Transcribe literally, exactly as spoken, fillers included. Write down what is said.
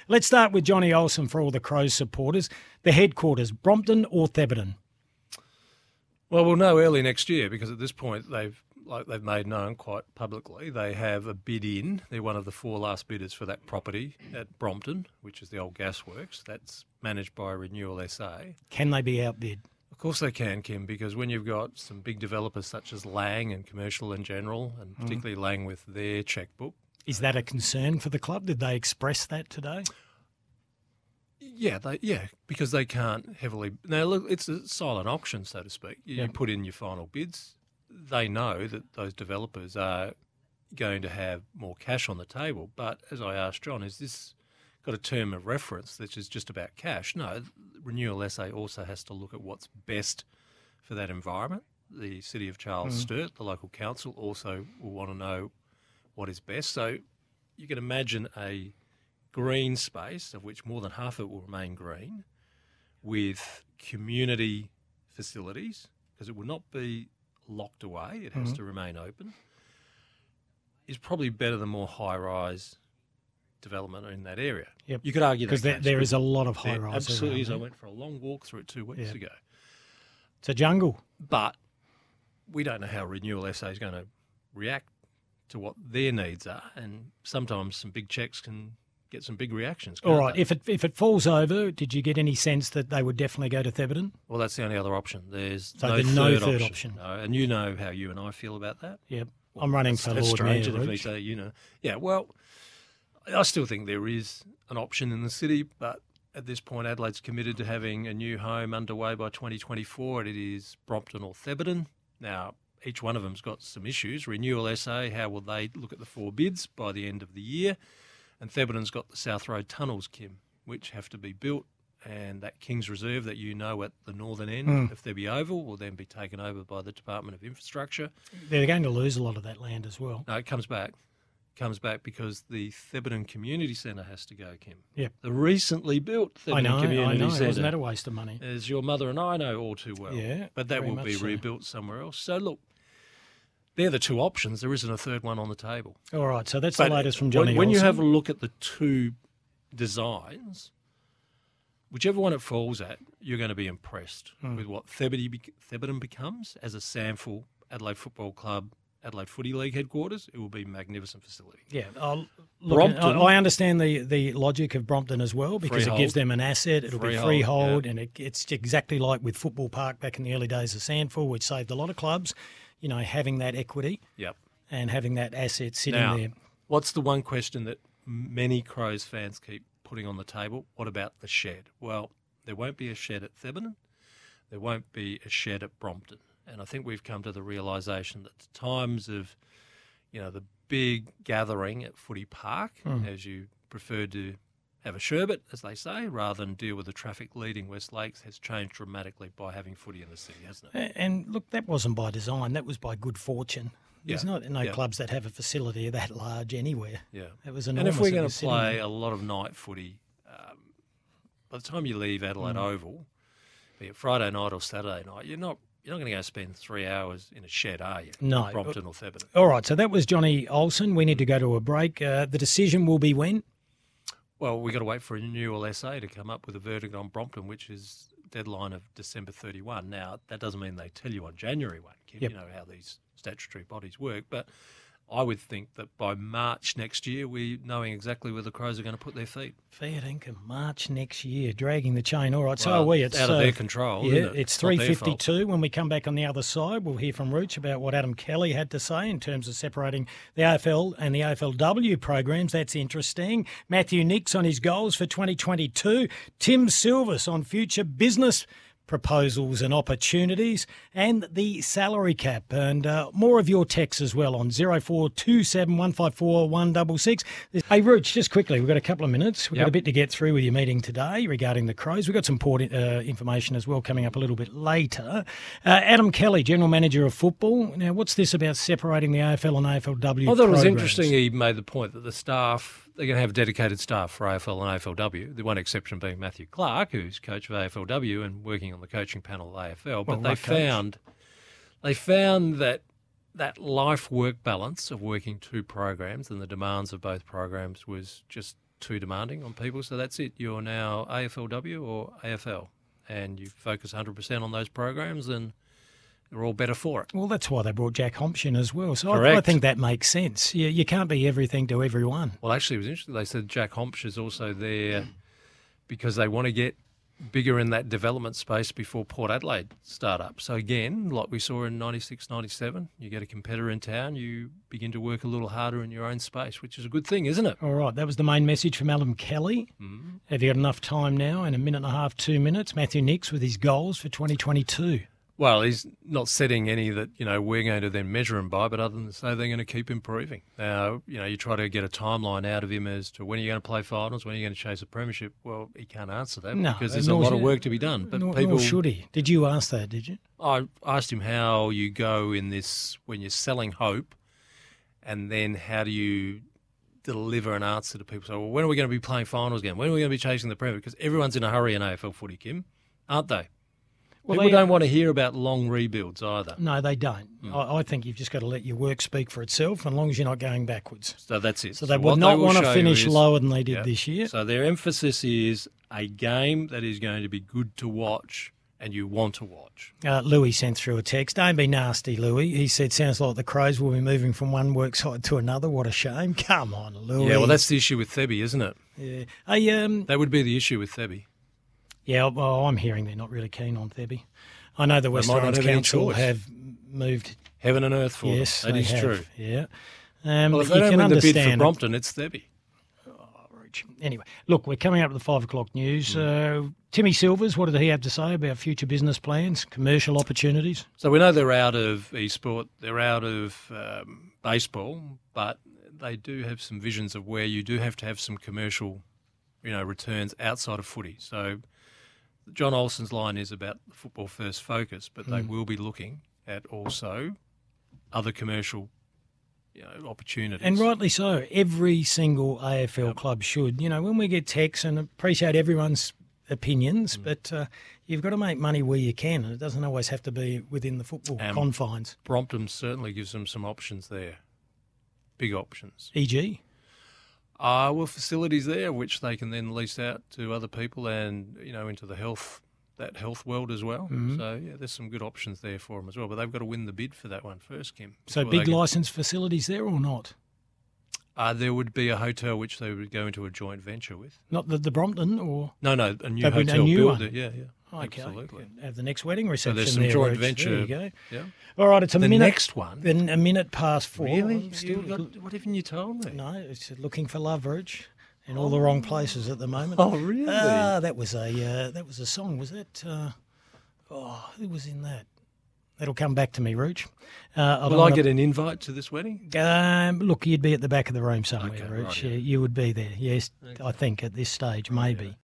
Let's start with Johnny Olsen for all the Crows supporters. The headquarters, Brompton or Thebarton? Well, we'll know early next year because at this point they've like they've made known quite publicly they have a bid in. They're one of the four last bidders for that property at Brompton, which is the old gasworks. That's managed by Renewal S A. Can they be outbid? Of course they can, Kim, because when you've got some big developers such as Lang and Commercial in general, and particularly mm. Lang with their chequebook. Is that a concern for the club? Did they express that today? Yeah, they, yeah, because they can't heavily. Now, look, it's a silent auction, so to speak. You, yep. you put in your final bids. They know that those developers are going to have more cash on the table. But as I asked John, is this got a term of reference that is just about cash? No, Renewal S A also has to look at what's best for that environment. The City of Charles mm. Sturt, the local council, also will want to know what is best. So you can imagine a green space, of which more than half of it will remain green, with community facilities, because it will not be locked away, it has mm-hmm. to remain open, is probably better than more high-rise development in that area. Yep. You could argue that. Because there, there is a lot of high-rise. Absolutely is. I went for a long walk through it two weeks yep. ago. It's a jungle. But we don't know how Renewal S A is going to react to what their needs are, and sometimes some big checks can get some big reactions. All right. They? If it if it falls over, did you get any sense that they would definitely go to Thebarton? Well, that's the only other option. There's so no, the third, no third option. option. No, and you know how you and I feel about that. Yep. Well, I'm running for that's Lord strange Mayor. If me say, you know, yeah. Well, I still think there is an option in the city, but at this point, Adelaide's committed to having a new home underway by twenty twenty-four, and it is Brompton or Thebarton. Now, each one of them's got some issues. Renewal S A, how will they look at the four bids by the end of the year? And Thebarton's got the South Road tunnels, Kim, which have to be built, and that King's Reserve that you know at the northern end, mm. if there be oval, will then be taken over by the Department of Infrastructure. They're going to lose a lot of that land as well. No, it comes back. It comes back because the Thebarton Community Centre has to go, Kim. Yep. The recently built Thebarton I know, Community I know. Centre. Wasn't that a waste of money? As your mother and I know all too well. Yeah, but that will be so. rebuilt somewhere else. So, look, they're the two options. There isn't a third one on the table. All right, so that's but the latest from Johnny When, when Olsen. you have a look at the two designs, whichever one it falls at, you're going to be impressed mm. with what Thebarton becomes as a SANFL Adelaide Football Club, Adelaide Footy League headquarters. It will be a magnificent facility. Yeah, I'll, look, I, I understand the, the logic of Brompton as well because freehold. It gives them an asset. It'll freehold, be freehold, yeah. and it, it's exactly like with Football Park back in the early days of SANFL, which saved a lot of clubs. You know, having that equity yep. and having that asset sitting now, there. What's the one question that many Crows fans keep putting on the table? What about the shed? Well, there won't be a shed at Thebarton. There won't be a shed at Brompton. And I think we've come to the realisation that the times of, you know, the big gathering at Footy Park, mm. as you preferred to have a sherbet, as they say, rather than deal with the traffic leading West Lakes, has changed dramatically by having footy in the city, hasn't it? And look, that wasn't by design. That was by good fortune. There's yeah. not no yeah. clubs that have a facility that large anywhere. Yeah, it was enormous. And if we're going to play a lot of night footy, um, by the time you leave Adelaide mm. Oval, be it Friday night or Saturday night, you're not you're not going to go spend three hours in a shed, are you? No, Brompton or Thebarton. All right, so that was Johnny Olsen. We need to go to a break. Uh, the decision will be when? Well, we've got to wait for a Renewal S A to come up with a verdict on Brompton, which is deadline of December thirty-first. Now, that doesn't mean they tell you on January first, Kim. Yep. You know how these statutory bodies work. But I would think that by March next year, we knowing exactly where the Crows are going to put their feet. Fair dinkum, March next year, dragging the chain. All right, so well, are we. It's, it's out of uh, their control, yeah, isn't it? It's three fifty-two. When we come back on the other side, we'll hear from Rooch about what Adam Kelly had to say in terms of separating the A F L and the A F L W programs. That's interesting. Matthew Nix on his goals for twenty twenty-two. Tim Silvis on future business proposals and opportunities, and the salary cap, and uh, more of your texts as well on zero four two seven one five four one six six. Hey, Rooch, just quickly, we've got a couple of minutes. We've yep. got a bit to get through with your meeting today regarding the Crows. We've got some important uh, information as well coming up a little bit later. Uh, Adam Kelly, General Manager of Football. Now, what's this about separating the A F L and A F L W I thought programs? It was interesting he made the point that the staff, they're going to have dedicated staff for A F L and A F L W, the one exception being Matthew Clark, who's coach of A F L W and working on the coaching panel of A F L. But well, they found coach. they found that that life-work balance of working two programs and the demands of both programs was just too demanding on people. So that's it. You're now A F L W or A F L, and you focus one hundred percent on those programs, and they're all better for it. Well, that's why they brought Jack Hompsch in as well. So I, Correct. I think that makes sense. You, you can't be everything to everyone. Well, actually, it was interesting. They said Jack Hompsch is also there because they want to get bigger in that development space before Port Adelaide start up. So again, like we saw in ninety-six, ninety-seven, you get a competitor in town, you begin to work a little harder in your own space, which is a good thing, isn't it? All right, that was the main message from Adam Kelly. Mm-hmm. Have you got enough time now? In a minute and a half, two minutes, Matthew Nicks with his goals for twenty twenty-two. Well, he's not setting any that, you know, we're going to then measure him by, but other than to say they're going to keep improving. Now, you know, you try to get a timeline out of him as to when are you going to play finals, when are you going to chase a premiership. Well, he can't answer that no, because there's a lot of work to be done. But nor, people nor should he. Did you ask that, did you? I asked him how you go in this when you're selling hope, and then how do you deliver an answer to people. So, well, when are we going to be playing finals again? When are we going to be chasing the premiership? Because everyone's in a hurry in A F L footy, Kim, aren't they? Well, People they, don't want to hear about long rebuilds either. No, they don't. Mm. I, I think you've just got to let your work speak for itself, as long as you're not going backwards. So that's it. So they so would not they want to finish is, lower than they did yeah. this year. So their emphasis is a game that is going to be good to watch and you want to watch. Uh, Louis sent through a text. Don't be nasty, Louis. He said, sounds like the Crows will be moving from one work site to another. What a shame. Come on, Louis. Yeah, well, that's the issue with Thebe, isn't it? Yeah. Hey, um, that would be the issue with Thebe. Yeah, well, I'm hearing they're not really keen on Thebe. I know the West Islands Council have moved heaven and earth for yes, them. That is have. true. Yeah. Um, well, if you they don't can win the bid for it. Brompton, it's Thebe. Oh, anyway, look, we're coming up to the five o'clock news. Mm. Uh, Timmy Silvers, what did he have to say about future business plans, commercial opportunities? So we know they're out of e-sport, they're out of um, baseball, but they do have some visions of where you do have to have some commercial, you know, returns outside of footy. So John Olsen's line is about the football first focus, but they mm. will be looking at also other commercial, you know, opportunities. And rightly so. Every single A F L yep. club should. You know, when we get texts, and appreciate everyone's opinions, mm. but uh, you've got to make money where you can, and it doesn't always have to be within the football um, confines. Brompton certainly gives them some options there, big options. for example? Uh, well, facilities there which they can then lease out to other people and, you know, into the health, that health world as well. Mm-hmm. So, yeah, there's some good options there for them as well. But they've got to win the bid for that one first, Kim. So big licensed facilities there or not? Uh, there would be a hotel which they would go into a joint venture with. Not the, the Brompton or? No, no, a new hotel a new built one. it. Yeah, yeah. Okay. Absolutely. Have the next wedding reception. So there's some there, joint Rich. venture. There you go. Yeah. All right, it's a the minute. next one. Then a minute past four. Really? Still, got, what haven't you told me? No, it's looking for love, Rich. In all the wrong places at the moment. Oh, really? Ah, that was a uh, that was a song. Was that? Uh, oh, who was in that? That'll come back to me, Rooch. Uh, Will I get an invite to this wedding? Um, look, you'd be at the back of the room somewhere, okay, Rooch. right, yeah. yeah. You would be there. Yes, okay. I think at this stage, maybe. Yeah.